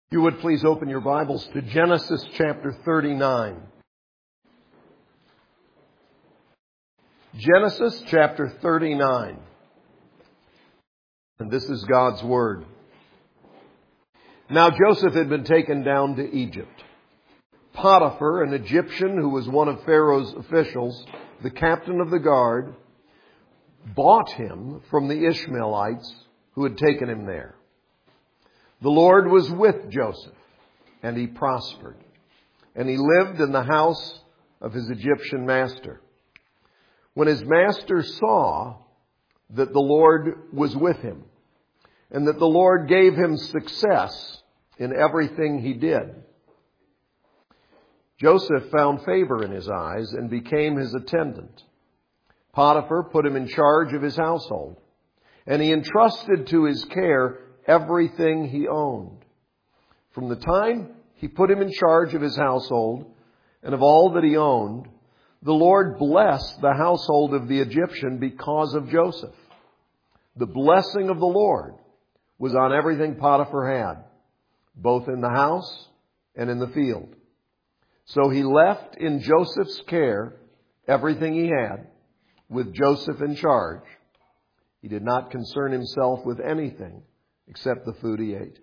You would please open your Bibles to Genesis chapter 39. Genesis chapter 39. And this is God's Word. Now Joseph had been taken down to Egypt. Potiphar, an Egyptian who was one of Pharaoh's officials, the captain of the guard, bought him from the Ishmaelites who had taken him there. The Lord was with Joseph, and he prospered, and he lived in the house of his Egyptian master. When his master saw that the Lord was with him, and that the Lord gave him success in everything he did, Joseph found favor in his eyes and became his attendant. Potiphar put him in charge of his household, and he entrusted to his care everything he owned. From the time he put him in charge of his household and of all that he owned, the Lord blessed the household of the Egyptian because of Joseph. The blessing of the Lord was on everything Potiphar had, both in the house and in the field. So he left in Joseph's care everything he had, with Joseph in charge. He did not concern himself with anything except the food he ate.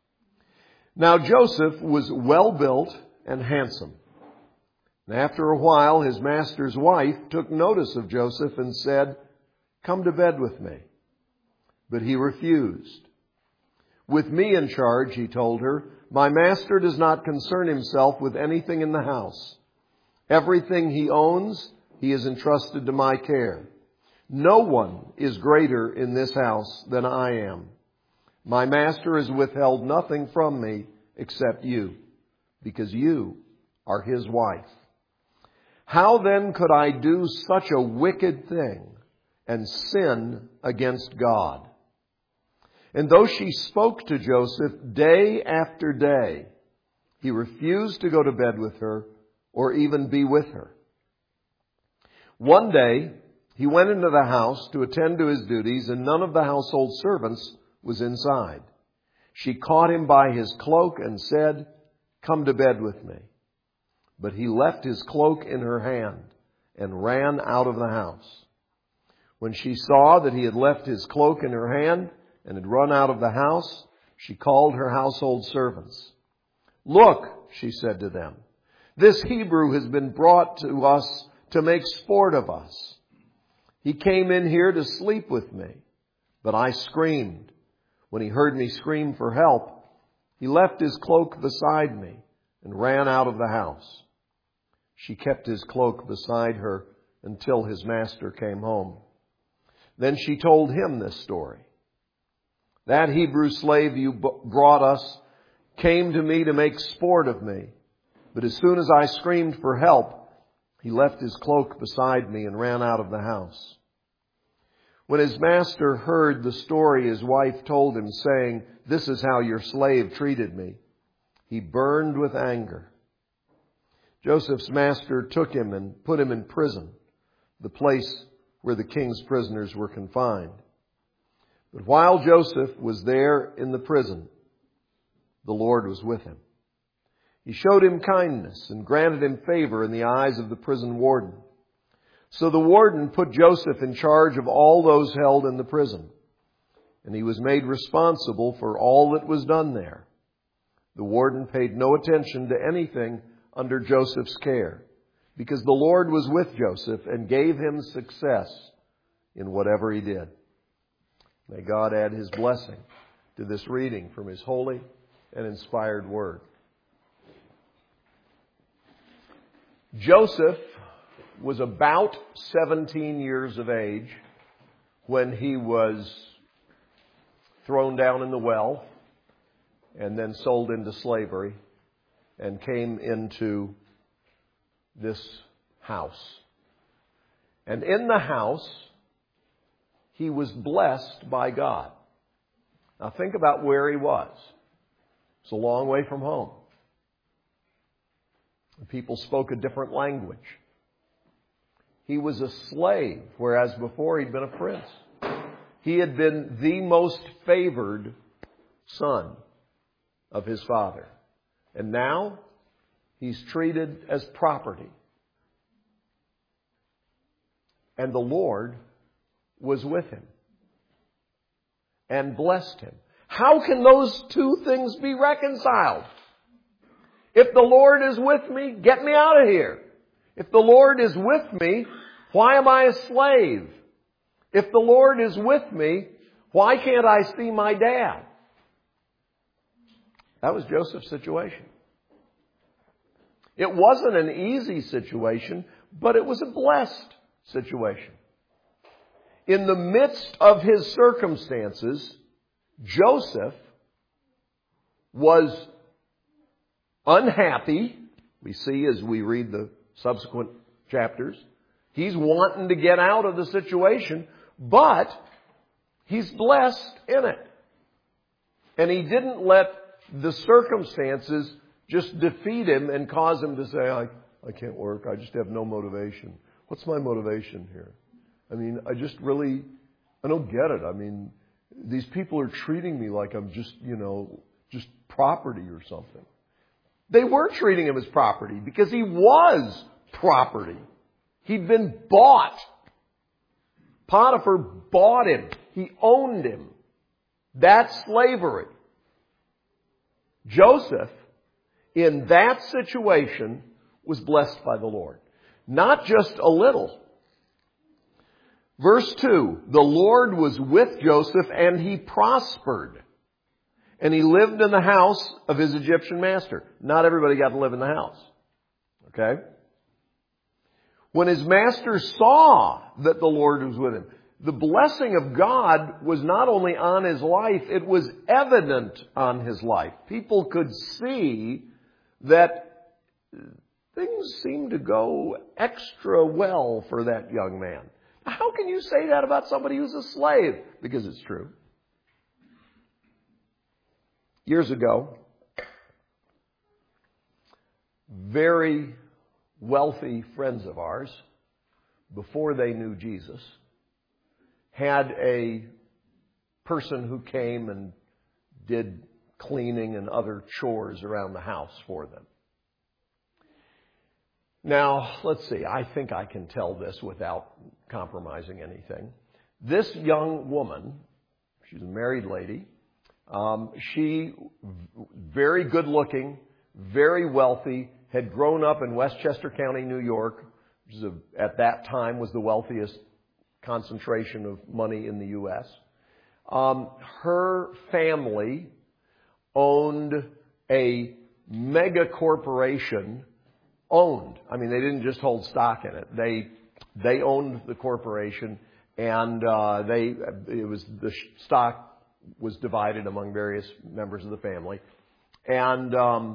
Now Joseph was well built and handsome. And after a while, his master's wife took notice of Joseph and said, "Come to bed with me." But he refused. "With me in charge," he told her, "my master does not concern himself with anything in the house. Everything he owns, he has entrusted to my care. No one is greater in this house than I am. My master has withheld nothing from me except you, because you are his wife. How then could I do such a wicked thing and sin against God?" And though she spoke to Joseph day after day, he refused to go to bed with her or even be with her. One day, he went into the house to attend to his duties, and none of the household servants was inside. She caught him by his cloak and said, "Come to bed with me." But he left his cloak in her hand and ran out of the house. When she saw that he had left his cloak in her hand and had run out of the house, she called her household servants. "Look," she said to them, "this Hebrew has been brought to us to make sport of us. He came in here to sleep with me, but I screamed. When he heard me scream for help, he left his cloak beside me and ran out of the house." She kept his cloak beside her until his master came home. Then she told him this story. "That Hebrew slave you brought us came to me to make sport of me, but as soon as I screamed for help, he left his cloak beside me and ran out of the house." When his master heard the story his wife told him, saying, "This is how your slave treated me," he burned with anger. Joseph's master took him and put him in prison, the place where the king's prisoners were confined. But while Joseph was there in the prison, the Lord was with him. He showed him kindness and granted him favor in the eyes of the prison warden. So the warden put Joseph in charge of all those held in the prison, and he was made responsible for all that was done there. The warden paid no attention to anything under Joseph's care, because the Lord was with Joseph and gave him success in whatever he did. May God add his blessing to this reading from his holy and inspired word. Joseph was about 17 years of age when he was thrown down in the well and then sold into slavery and came into this house. And in the house, he was blessed by God. Now think about where he was. It's a long way from home. People spoke a different language. He was a slave, whereas before he'd been a prince. He had been the most favored son of his father. And now he's treated as property. And the Lord was with him and blessed him. How can those two things be reconciled? If the Lord is with me, get me out of here. If the Lord is with me, why am I a slave? If the Lord is with me, why can't I see my dad? That was Joseph's situation. It wasn't an easy situation, but it was a blessed situation. In the midst of his circumstances, Joseph was unhappy. We see as we read the subsequent chapters. He's wanting to get out of the situation, but he's blessed in it. And he didn't let the circumstances just defeat him and cause him to say, I can't work. I just have no motivation. What's my motivation here? I mean, I don't get it. I mean, these people are treating me like I'm just property or something. They were treating him as property because he was property. He'd been bought. Potiphar bought him. He owned him. That's slavery. Joseph, in that situation, was blessed by the Lord. Not just a little. Verse 2, the Lord was with Joseph and he prospered. And he lived in the house of his Egyptian master. Not everybody got to live in the house. Okay? When his master saw that the Lord was with him, the blessing of God was not only on his life, it was evident on his life. People could see that things seemed to go extra well for that young man. How can you say that about somebody who's a slave? Because it's true. Years ago, very wealthy friends of ours, before they knew Jesus, had a person who came and did cleaning and other chores around the house for them. Now, let's see. I think I can tell this without compromising anything. This young woman, she's a married lady. She, very good looking, very wealthy, had grown up in Westchester County, New York, which is at that time was the wealthiest concentration of money in the U.S. Her family owned a mega corporation. I mean, they didn't just hold stock in it. They owned the corporation, and the stock was divided among various members of the family, and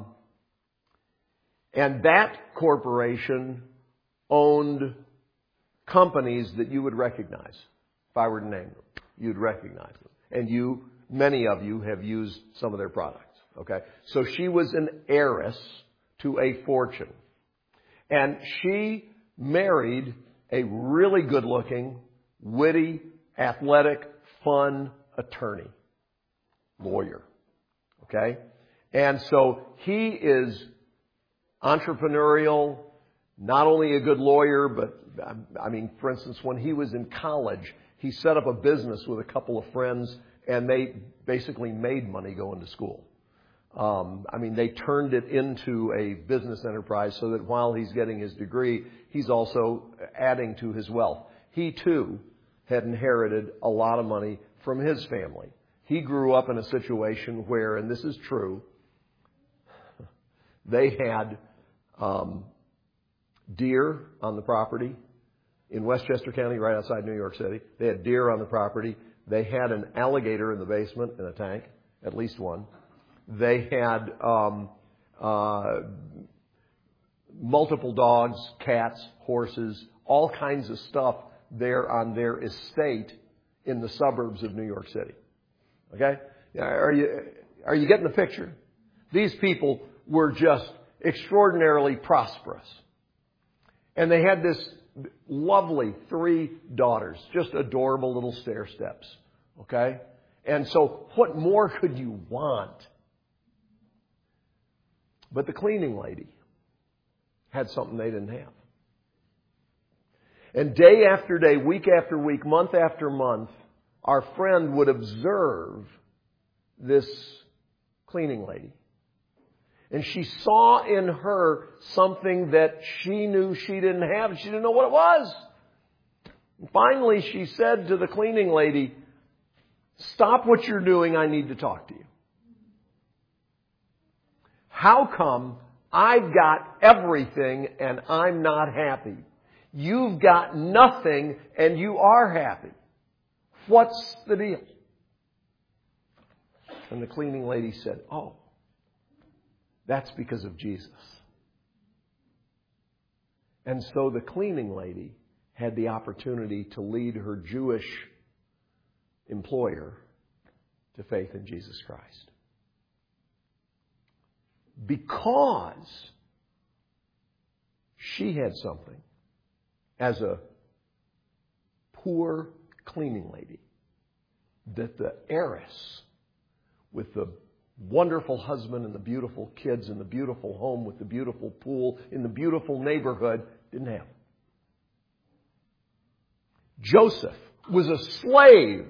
that corporation owned companies that you would recognize. If I were to name them, you'd recognize them, and many of you have used some of their products. Okay, so she was an heiress to a fortune. And she married a really good-looking, witty, athletic, fun attorney, lawyer. Okay? And so he is entrepreneurial, not only a good lawyer, but, I mean, for instance, when he was in college, he set up a business with a couple of friends, and they basically made money going to school. They turned it into a business enterprise so that while he's getting his degree, he's also adding to his wealth. He, too, had inherited a lot of money from his family. He grew up in a situation where, and this is true, they had deer on the property in Westchester County, right outside New York City. They had deer on the property. They had an alligator in the basement in a tank, at least one. They had multiple dogs, cats, horses, all kinds of stuff there on their estate in the suburbs of New York City. Okay? Are you getting the picture? These people were just extraordinarily prosperous. And they had this lovely 3 daughters, just adorable little stair steps. Okay? And so what more could you want? But the cleaning lady had something they didn't have. And day after day, week after week, month after month, our friend would observe this cleaning lady. And she saw in her something that she knew she didn't have, and she didn't know what it was. And finally, she said to the cleaning lady, "Stop what you're doing, I need to talk to you. How come I've got everything and I'm not happy? You've got nothing and you are happy. What's the deal?" And the cleaning lady said, "Oh, that's because of Jesus." And so the cleaning lady had the opportunity to lead her Jewish employer to faith in Jesus Christ. Because she had something as a poor cleaning lady that the heiress with the wonderful husband and the beautiful kids and the beautiful home with the beautiful pool in the beautiful neighborhood didn't have. Joseph was a slave,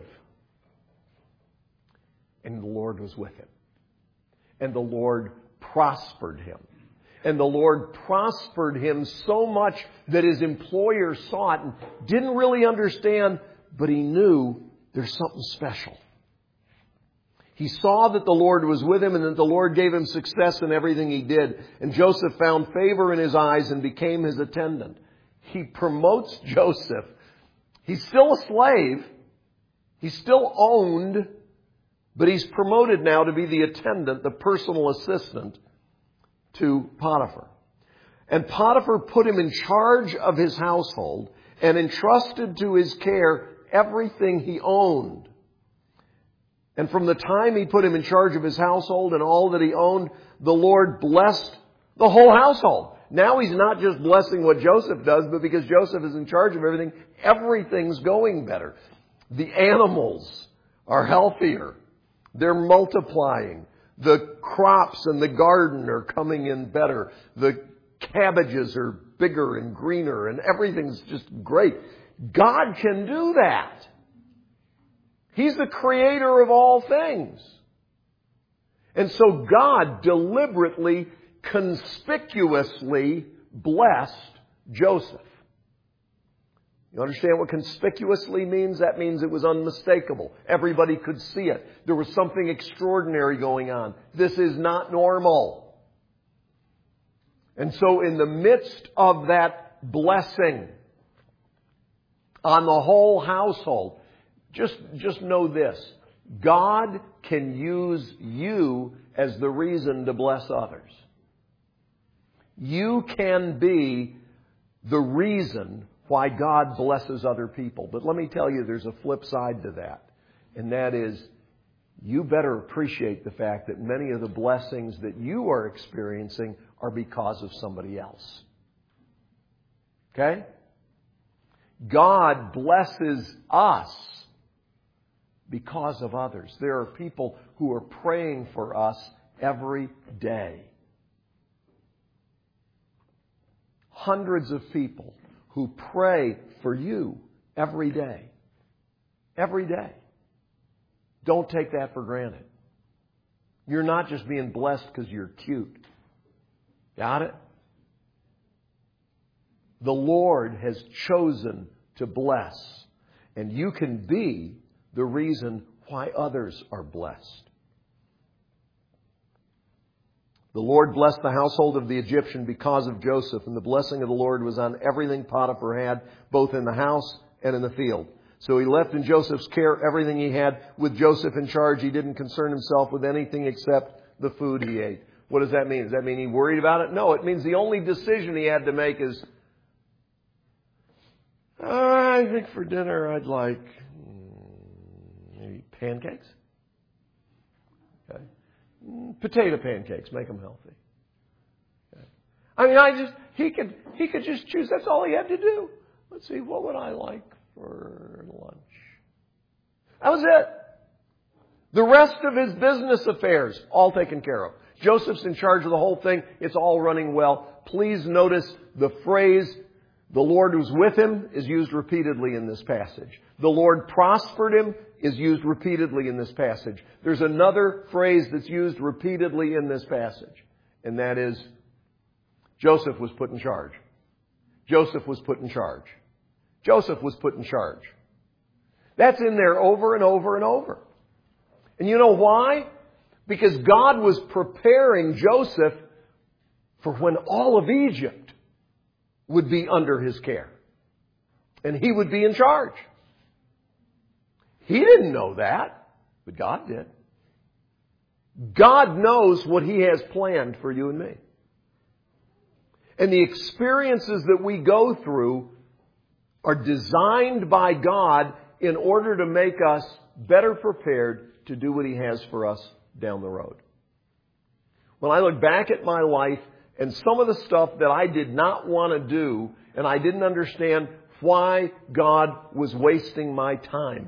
and the Lord was with him. And the Lord prospered him. And the Lord prospered him so much that his employer saw it and didn't really understand, but he knew there's something special. He saw that the Lord was with him and that the Lord gave him success in everything he did. And Joseph found favor in his eyes and became his attendant. He promotes Joseph. He's still a slave. He's still owned. But he's promoted now to be the attendant, the personal assistant to Potiphar. And Potiphar put him in charge of his household and entrusted to his care everything he owned. And from the time he put him in charge of his household and all that he owned, the Lord blessed the whole household. Now he's not just blessing what Joseph does, but because Joseph is in charge of everything, everything's going better. The animals are healthier. They're multiplying. The crops in the garden are coming in better. The cabbages are bigger and greener and everything's just great. God can do that. He's the creator of all things. And so God deliberately, conspicuously blessed Joseph. You understand what conspicuously means? That means it was unmistakable. Everybody could see it. There was something extraordinary going on. This is not normal. And so in the midst of that blessing on the whole household, just know this. God can use you as the reason to bless others. You can be the reason why God blesses other people. But let me tell you, there's a flip side to that. And that is, you better appreciate the fact that many of the blessings that you are experiencing are because of somebody else. Okay? God blesses us because of others. There are people who are praying for us every day. Hundreds of people who pray for you every day. Every day. Don't take that for granted. You're not just being blessed because you're cute. Got it? The Lord has chosen to bless. And you can be the reason why others are blessed. The Lord blessed the household of the Egyptian because of Joseph, and the blessing of the Lord was on everything Potiphar had, both in the house and in the field. So he left in Joseph's care everything he had. With Joseph in charge, he didn't concern himself with anything except the food he ate. What does that mean? Does that mean he worried about it? No, it means the only decision he had to make is, I think for dinner I'd like maybe pancakes. Okay. Potato pancakes, make them healthy. Okay. I mean, he could just choose. That's all he had to do. Let's see, what would I like for lunch? That was it. The rest of his business affairs, all taken care of. Joseph's in charge of the whole thing. It's all running well. Please notice the phrase, the Lord was with him, is used repeatedly in this passage. The Lord prospered him is used repeatedly in this passage. There's another phrase that's used repeatedly in this passage, and that is, Joseph was put in charge. Joseph was put in charge. Joseph was put in charge. That's in there over and over and over. And you know why? Because God was preparing Joseph for when all of Egypt would be under his care. And he would be in charge. He didn't know that, but God did. God knows what He has planned for you and me. And the experiences that we go through are designed by God in order to make us better prepared to do what He has for us down the road. When I look back at my life and some of the stuff that I did not want to do, and I didn't understand why God was wasting my time.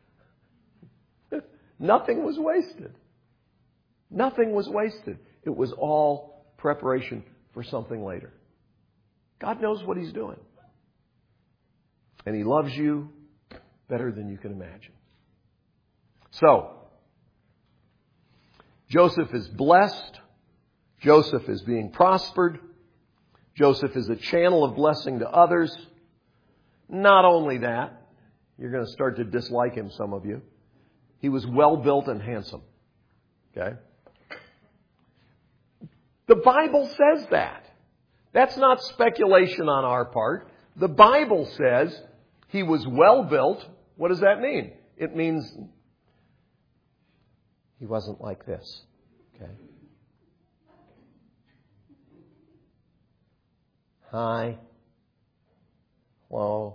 Nothing was wasted. Nothing was wasted. It was all preparation for something later. God knows what He's doing. And He loves you better than you can imagine. So, Joseph is blessed. Joseph is being prospered. Joseph is a channel of blessing to others. Not only that, you're going to start to dislike him, some of you. He was well built and handsome. Okay? The Bible says that. That's not speculation on our part. The Bible says he was well built. What does that mean? It means he wasn't like this. Okay? Hi. Hello.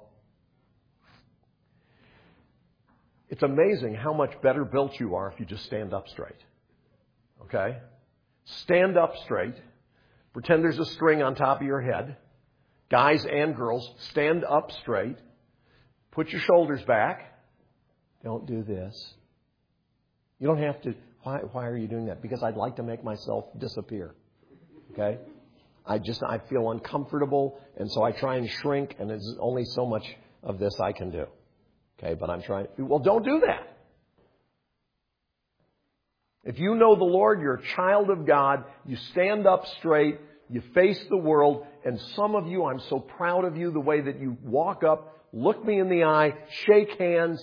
It's amazing how much better built you are if you just stand up straight. Okay? Stand up straight. Pretend there's a string on top of your head. Guys and girls, stand up straight. Put your shoulders back. Don't do this. You don't have to. Why are you doing that? Because I'd like to make myself disappear. Okay? I feel uncomfortable, and so I try and shrink, and there's only so much of this I can do. Okay, but I'm trying. Well, don't do that. If you know the Lord, you're a child of God, you stand up straight, you face the world, and some of you, I'm so proud of you, the way that you walk up, look me in the eye, shake hands.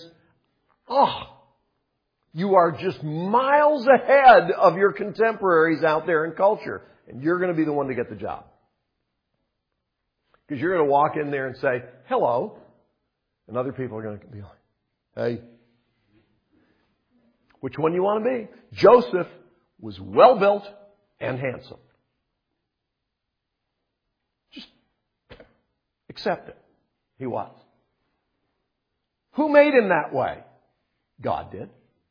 You are just miles ahead of your contemporaries out there in culture. And you're going to be the one to get the job. Because you're going to walk in there and say, hello. And other people are going to be like, hey. Which one do you want to be? Joseph was well built and handsome. Just accept it. He was. Who made him that way? God did.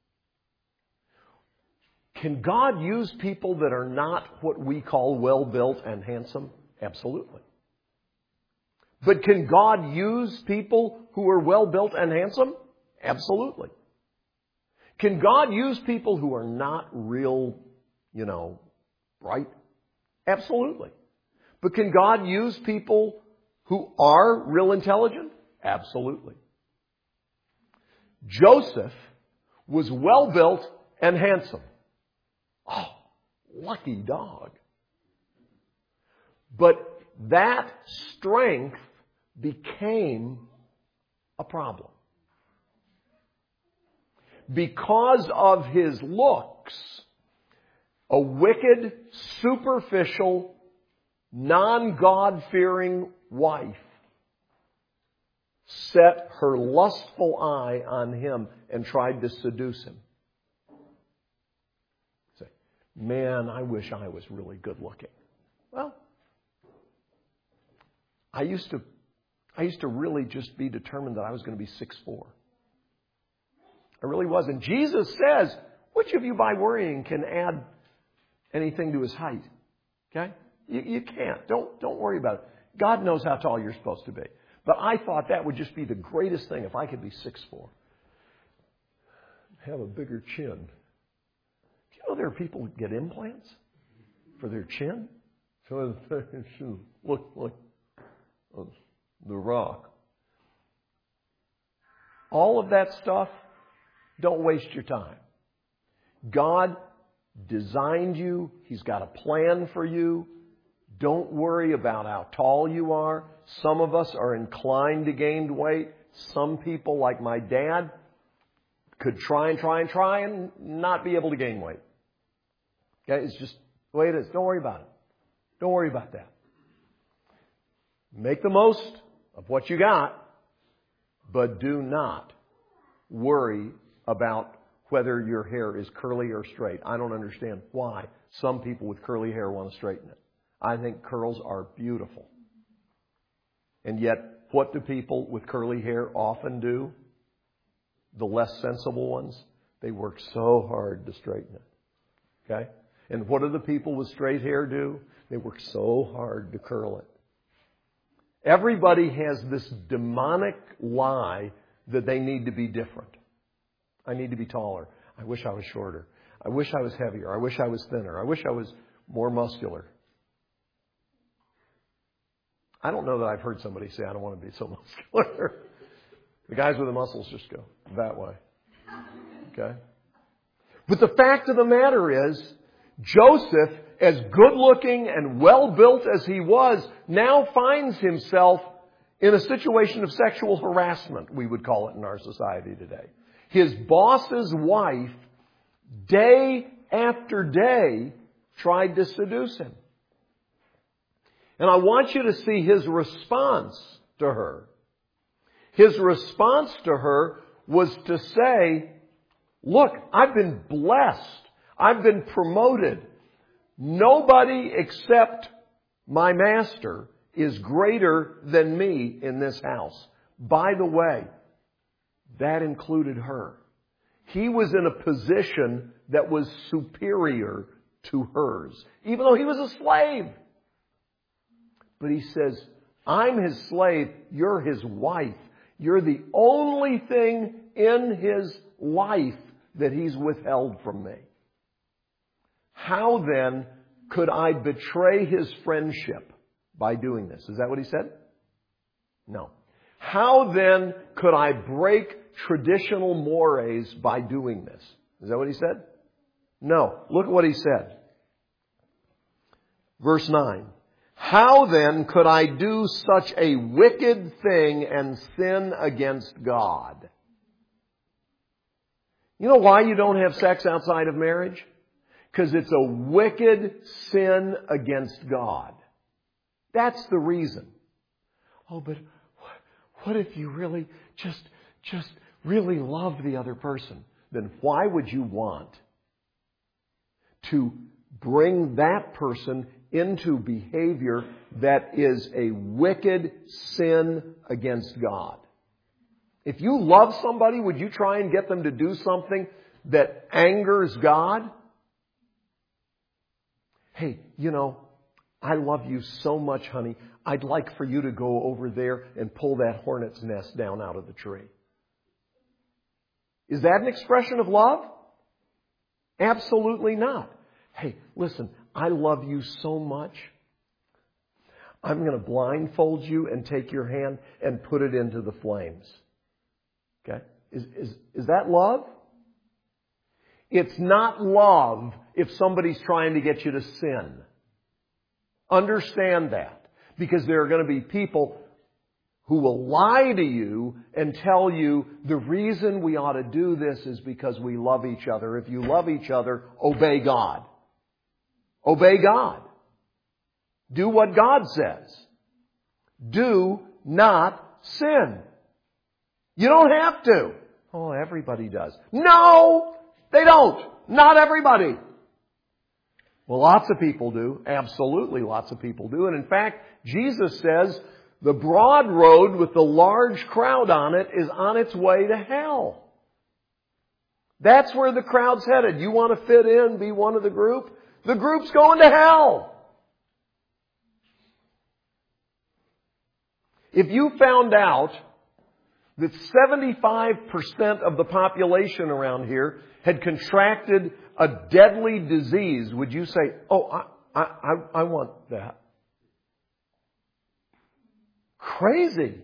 Can God use people that are not what we call well-built and handsome? Absolutely. But can God use people who are well-built and handsome? Absolutely. Can God use people who are not real, bright? Absolutely. But can God use people who are real intelligent? Absolutely. Joseph was well-built and handsome. Oh, lucky dog. But that strength became a problem. Because of his looks, a wicked, superficial, non-God-fearing wife set her lustful eye on him and tried to seduce him. Say, man, I wish I was really good looking. Well, I used to really just be determined that I was going to be 6'4". I really was. And Jesus says, which of you by worrying can add anything to his height? Okay? You can't. Don't worry about it. God knows how tall you're supposed to be. But I thought that would just be the greatest thing if I could be 6'4". Have a bigger chin. Do you know there are people who get implants? for their chin. So look like The Rock. All of that stuff, don't waste your time. God designed you. He's got a plan for you. Don't worry about how tall you are. Some of us are inclined to gain weight. Some people, like my dad, could try and not be able to gain weight. Okay, it's just the way it is. Don't worry about it. Don't worry about that. Make the most of what you got, but do not worry about whether your hair is curly or straight. I don't understand why some people with curly hair want to straighten it. I think curls are beautiful. And yet, what do people with curly hair often do? The less sensible ones, they work so hard to straighten it. Okay? And what do the people with straight hair do? They work so hard to curl it. Everybody has this demonic lie that they need to be different. I need to be taller. I wish I was shorter. I wish I was heavier. I wish I was thinner. I wish I was more muscular. I don't know that I've heard somebody say, I don't want to be so muscular. The guys with the muscles just go that way. Okay? But the fact of the matter is, Joseph, as good looking and well built as he was, now finds himself in a situation of sexual harassment, we would call it in our society today. His boss's wife, day after day, tried to seduce him. And I want you to see his response to her. His response to her was to say, look, I've been blessed. I've been promoted. Nobody except my master is greater than me in this house. By the way, that included her. He was in a position that was superior to hers, even though he was a slave. But he says, I'm his slave, you're his wife. You're the only thing in his life that he's withheld from me. How then could I betray his friendship by doing this? Is that what he said? No. How then could I break traditional mores by doing this? Is that what he said? No. Look at what he said. Verse 9. How then could I do such a wicked thing and sin against God? You know why you don't have sex outside of marriage? Because it's a wicked sin against God. That's the reason. Oh, but what if you really just really love the other person? Then why would you want to bring that person into behavior that is a wicked sin against God? If you love somebody, would you try and get them to do something that angers God? Hey, you know, I love you so much, honey. I'd like for you to go over there and pull that hornet's nest down out of the tree. Is that an expression of love? Absolutely not. Hey, listen, I love you so much. I'm going to blindfold you and take your hand and put it into the flames. Okay? Is that love? It's not love if somebody's trying to get you to sin. Understand that. Because there are going to be people who will lie to you and tell you the reason we ought to do this is because we love each other. If you love each other, obey God. Obey God. Do what God says. Do not sin. You don't have to. Oh, everybody does. No, they don't. Not everybody. Well, lots of people do. Absolutely, lots of people do. And in fact, Jesus says the broad road with the large crowd on it is on its way to hell. That's where the crowd's headed. You want to fit in, be one of the group? The group's going to hell. If you found out that 75% of the population around here had contracted a deadly disease, would you say, oh, I want that. Crazy.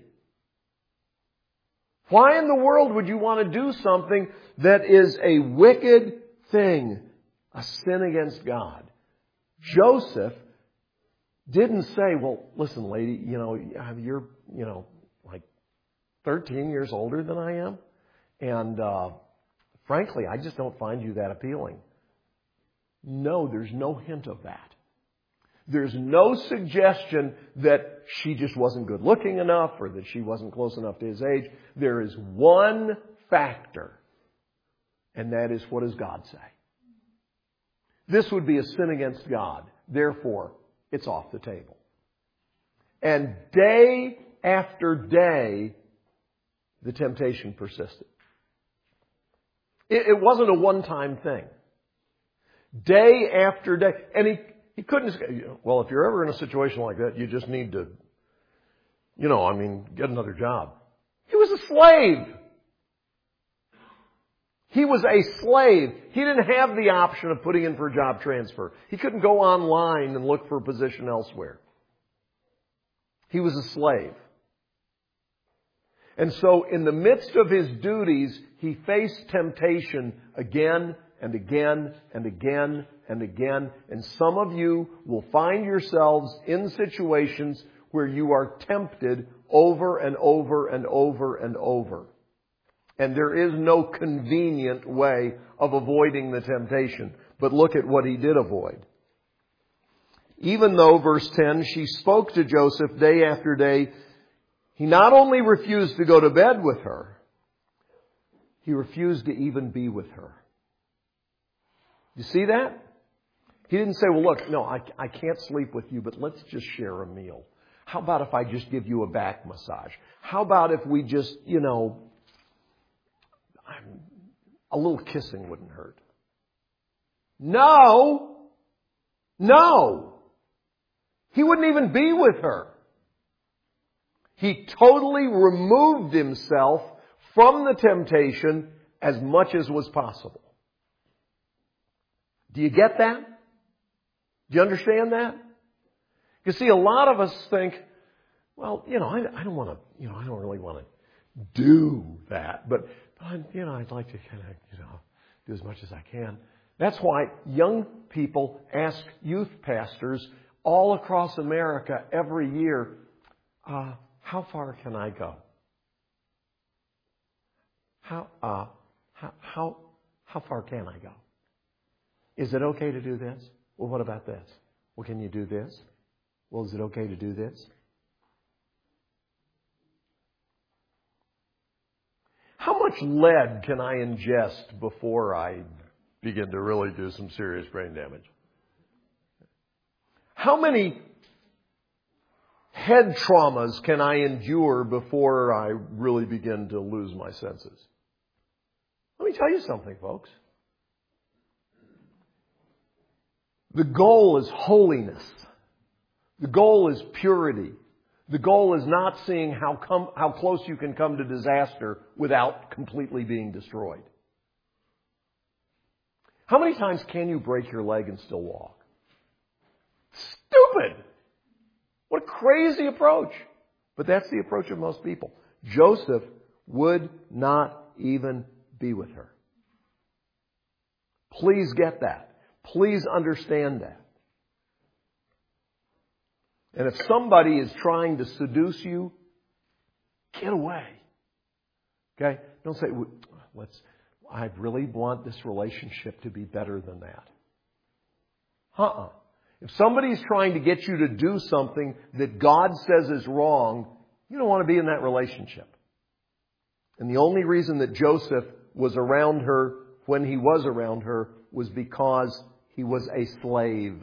Why in the world would you want to do something that is a wicked thing, a sin against God? Joseph didn't say, well, listen, lady, you're, like 13 years older than I am. And frankly, I just don't find you that appealing. No, there's no hint of that. There's no suggestion that she just wasn't good looking enough or that she wasn't close enough to his age. There is one factor, and that is, what does God say? This would be a sin against God. Therefore, it's off the table. And day after day, the temptation persisted. It wasn't a one-time thing. Day after day. And he couldn't say, well, if you're ever in a situation like that, you just need to, get another job. He was a slave. He was a slave. He didn't have the option of putting in for a job transfer. He couldn't go online and look for a position elsewhere. He was a slave. And so in the midst of his duties, he faced temptation again and again and again and again. And some of you will find yourselves in situations where you are tempted over and over and over and over. And there is no convenient way of avoiding the temptation. But look at what he did avoid. Even though, verse 10, she spoke to Joseph day after day, he not only refused to go to bed with her, he refused to even be with her. You see that? He didn't say, well, look, no, I can't sleep with you, but let's just share a meal. How about if I just give you a back massage? How about if we just, a little kissing wouldn't hurt? No. He wouldn't even be with her. He totally removed himself from the temptation as much as was possible. Do you get that? Do you understand that? You see, a lot of us think, well, I don't want to, I don't really want to do that, but I'd like to kind of, do as much as I can. That's why young people ask youth pastors all across America every year, how far can I go? How far can I go? Is it okay to do this? Well, what about this? Well, can you do this? Well, is it okay to do this? How much lead can I ingest before I begin to really do some serious brain damage? How many head traumas can I endure before I really begin to lose my senses? Let me tell you something, folks. The goal is holiness. The goal is purity. The goal is not seeing how close you can come to disaster without completely being destroyed. How many times can you break your leg and still walk? Stupid! What a crazy approach. But that's the approach of most people. Joseph would not even be with her. Please get that. Please understand that. And if somebody is trying to seduce you, get away. Okay? Don't say, I really want this relationship to be better than that. If somebody's trying to get you to do something that God says is wrong, you don't want to be in that relationship. And the only reason that Joseph was around her when he was around her was because he was a slave.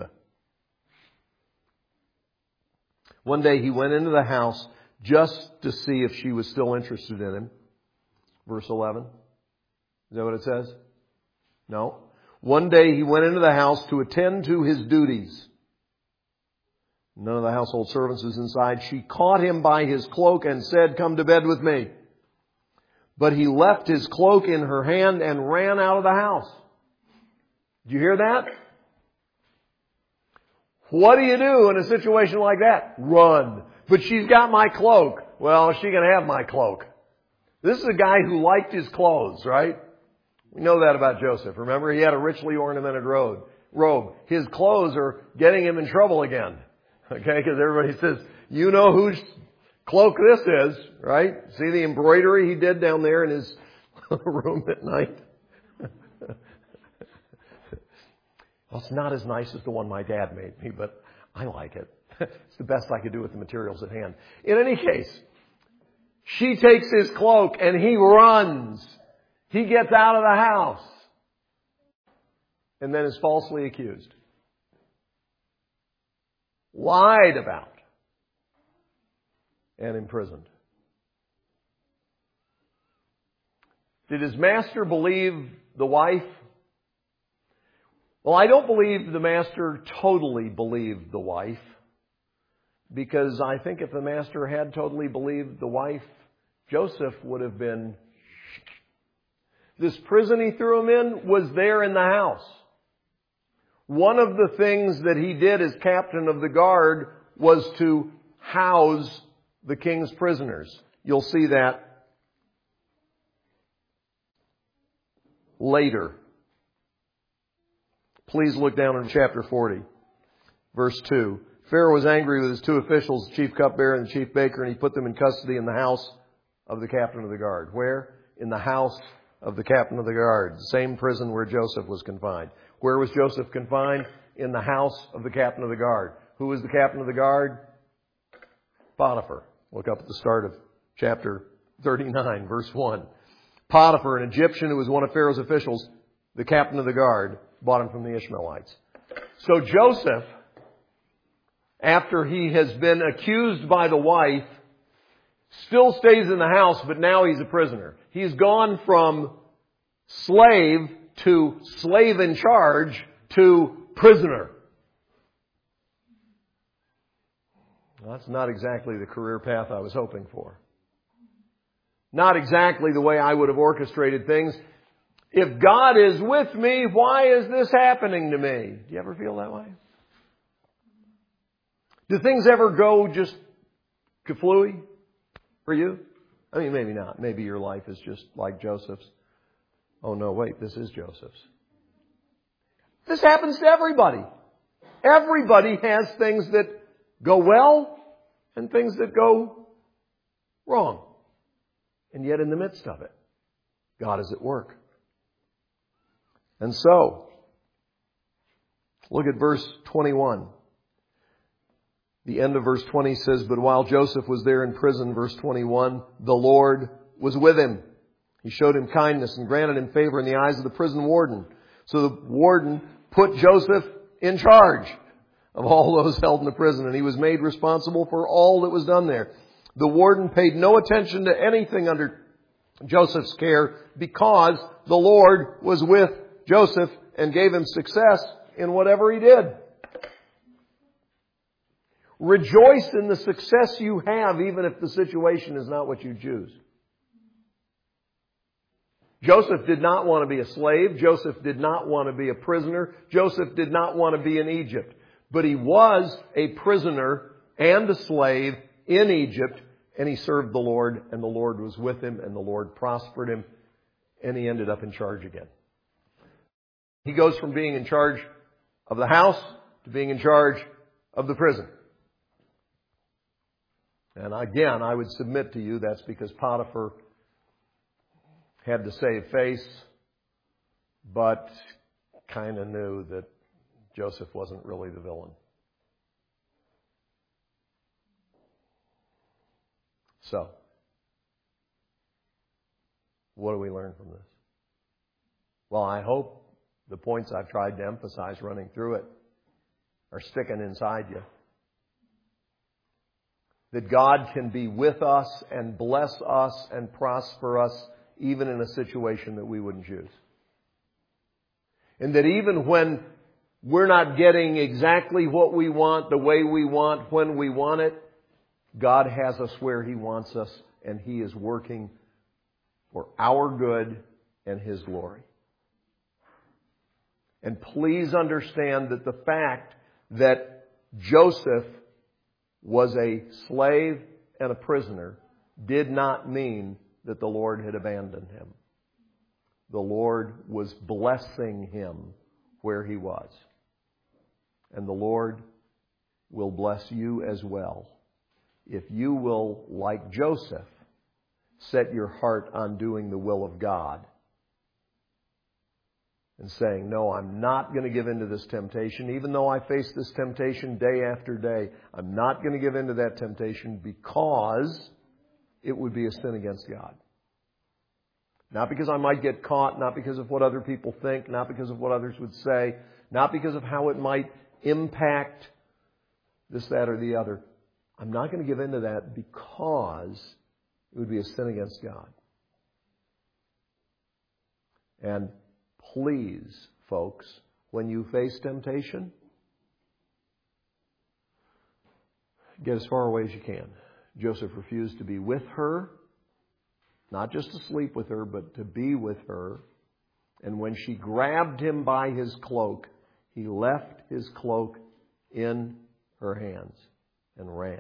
One day he went into the house just to see if she was still interested in him. Verse 11. Is that what it says? No. One day he went into the house to attend to his duties. None of the household servants was inside. She caught him by his cloak and said, "Come to bed with me." But he left his cloak in her hand and ran out of the house. Did you hear that? What do you do in a situation like that? Run. But she's got my cloak. Well, she can have my cloak. This is a guy who liked his clothes, right? We know that about Joseph. Remember, he had a richly ornamented robe. His clothes are getting him in trouble again. Okay, because everybody says, you know whose cloak this is, right? See the embroidery he did down there in his room at night? Well, it's not as nice as the one my dad made me, but I like it. It's the best I could do with the materials at hand. In any case, she takes his cloak and he runs. He gets out of the house and then is falsely accused. Lied about and imprisoned. Did his master believe the wife? Well, I don't believe the master totally believed the wife, because I think if the master had totally believed the wife, Joseph would have been... This prison he threw him in was there in the house. One of the things that he did as captain of the guard was to house the king's prisoners. You'll see that later. Please look down in chapter 40, verse 2. Pharaoh was angry with his two officials, the chief cupbearer and the chief baker, and he put them in custody in the house of the captain of the guard. Where? In the house of the captain of the guard. The same prison where Joseph was confined. Where was Joseph confined? In the house of the captain of the guard. Who was the captain of the guard? Potiphar. Look up at the start of chapter 39, verse 1. Potiphar, an Egyptian who was one of Pharaoh's officials, the captain of the guard, bought him from the Ishmaelites. So Joseph, after he has been accused by the wife, still stays in the house, but now he's a prisoner. He's gone from slave to slave in charge to prisoner. Well, that's not exactly the career path I was hoping for. Not exactly the way I would have orchestrated things. If God is with me, why is this happening to me? Do you ever feel that way? Do things ever go just kaflooey for you? I mean, maybe not. Maybe your life is just like Joseph's. Oh no, wait, this is Joseph's. This happens to everybody. Everybody has things that go well and things that go wrong. And yet in the midst of it, God is at work. And so, look at verse 21. The end of verse 20 says, but while Joseph was there in prison, verse 21, the Lord was with him. He showed him kindness and granted him favor in the eyes of the prison warden. So the warden put Joseph in charge of all those held in the prison, and he was made responsible for all that was done there. The warden paid no attention to anything under Joseph's care because the Lord was with Joseph and gave him success in whatever he did. Rejoice in the success you have, even if the situation is not what you choose. Joseph did not want to be a slave. Joseph did not want to be a prisoner. Joseph did not want to be in Egypt. But he was a prisoner and a slave in Egypt, and he served the Lord, and the Lord was with him, and the Lord prospered him, and he ended up in charge again. He goes from being in charge of the house to being in charge of the prison. And again, I would submit to you that's because Potiphar had to save face, but kind of knew that Joseph wasn't really the villain. So, what do we learn from this? Well, I hope the points I've tried to emphasize running through it are sticking inside you. That God can be with us and bless us and prosper us even in a situation that we wouldn't choose. And that even when we're not getting exactly what we want, the way we want, when we want it, God has us where He wants us, and He is working for our good and His glory. And please understand that the fact that Joseph was a slave and a prisoner did not mean that the Lord had abandoned him. The Lord was blessing him where he was. And the Lord will bless you as well if you will, like Joseph, set your heart on doing the will of God and saying, no, I'm not going to give in to this temptation. Even though I face this temptation day after day, I'm not going to give in to that temptation because it would be a sin against God. Not because I might get caught, not because of what other people think, not because of what others would say, not because of how it might impact this, that, or the other. I'm not going to give in to that because it would be a sin against God. And please, folks, when you face temptation, get as far away as you can. Joseph refused to be with her, not just to sleep with her, but to be with her. And when she grabbed him by his cloak, he left his cloak in her hands and ran.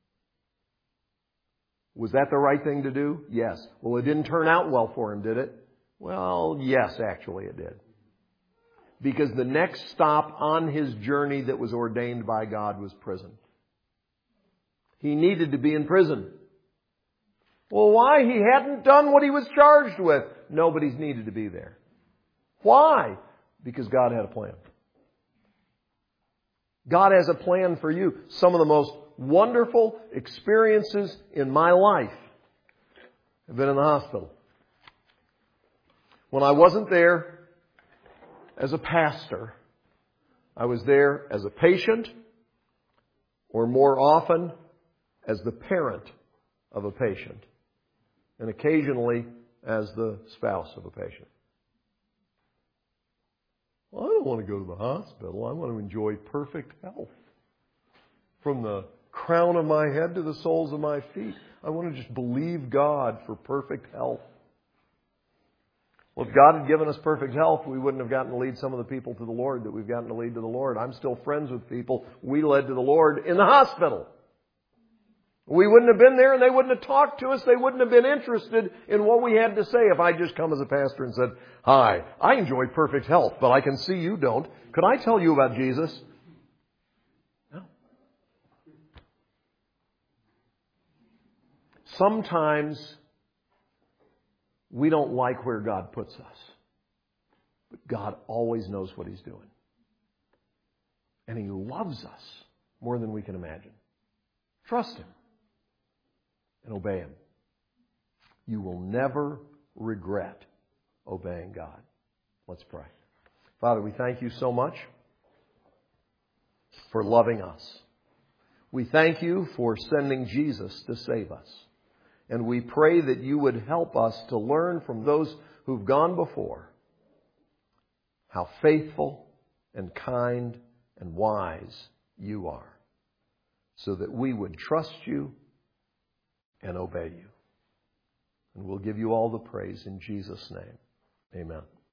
Was that the right thing to do? Yes. Well, it didn't turn out well for him, did it? Well, yes, actually it did. Because the next stop on his journey that was ordained by God was prison. He needed to be in prison. Well, why? He hadn't done what he was charged with. Nobody's needed to be there. Why? Because God had a plan. God has a plan for you. Some of the most wonderful experiences in my life have been in the hospital. When I wasn't there as a pastor, I was there as a patient, or more often as the parent of a patient, and occasionally as the spouse of a patient. Well, I don't want to go to the hospital. I want to enjoy perfect health. From the crown of my head to the soles of my feet. I want to just believe God for perfect health. Well, if God had given us perfect health, we wouldn't have gotten to lead some of the people to the Lord that we've gotten to lead to the Lord. I'm still friends with people we led to the Lord in the hospital. We wouldn't have been there and they wouldn't have talked to us. They wouldn't have been interested in what we had to say if I just come as a pastor and said, hi, I enjoy perfect health, but I can see you don't. Could I tell you about Jesus? No. Sometimes we don't like where God puts us. But God always knows what He's doing. And He loves us more than we can imagine. Trust Him. And obey Him. You will never regret obeying God. Let's pray. Father, we thank You so much for loving us. We thank You for sending Jesus to save us. And we pray that You would help us to learn from those who've gone before how faithful and kind and wise You are, so that we would trust You and obey You. And we'll give You all the praise in Jesus' name. Amen.